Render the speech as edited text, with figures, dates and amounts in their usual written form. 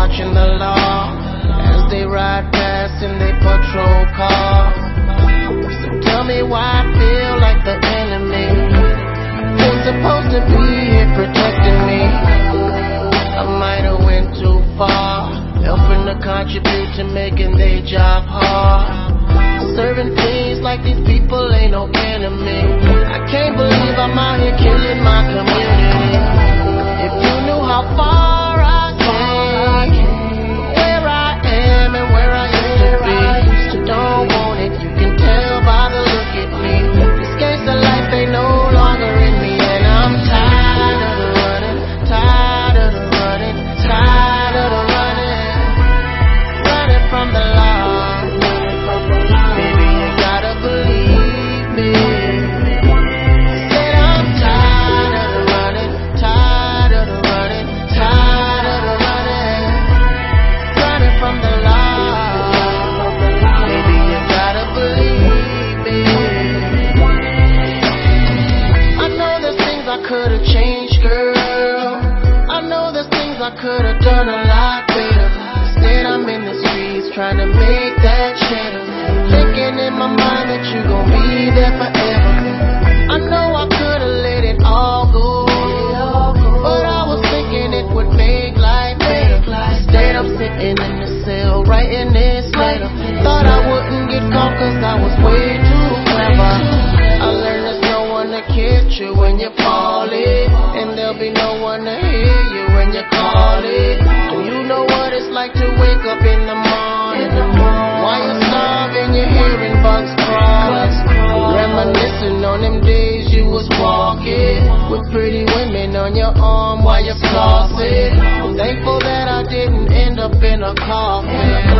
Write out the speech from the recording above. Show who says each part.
Speaker 1: watching the law as they ride past in their patrol car. So tell me why I feel like the enemy. They're supposed to be here protecting me. I might have went too far, helping to contribute to making their job hard. Serving things like these people ain't no enemy. I can't believe I'm out here killing my community. If you knew how far I came, where I am and where I used to be, don't want it, you can tell by the look at me. This gangsta life ain't no longer in me, and I'm tired of the running, tired of the running, tired of the running, running from the law. Baby, you gotta believe me. Said I'm tired of the running, tired of the running, tired of the running, running from the law. Baby, you gotta believe me. I know there's things I could've changed, girl. I know there's things I could've done a lot better. Instead I'm in the streets trying to make that cheddar, thinking in my mind that you gon' be there forever. I know I could've let it all go, but I was thinking it would make life better. Instead I'm sitting in the cell writing this letter. Thought I wouldn't get caught cause I was way too clever. I learned there's no one to catch you when you fall in, and there'll be no one to hear you when you call it. And you know what it's like to wake up in the morning while you're starving, you're hearing bugs crawling, reminiscing on them days you was walking with pretty women on your arm while you're flossing. I'm thankful that I didn't end up in a coffin.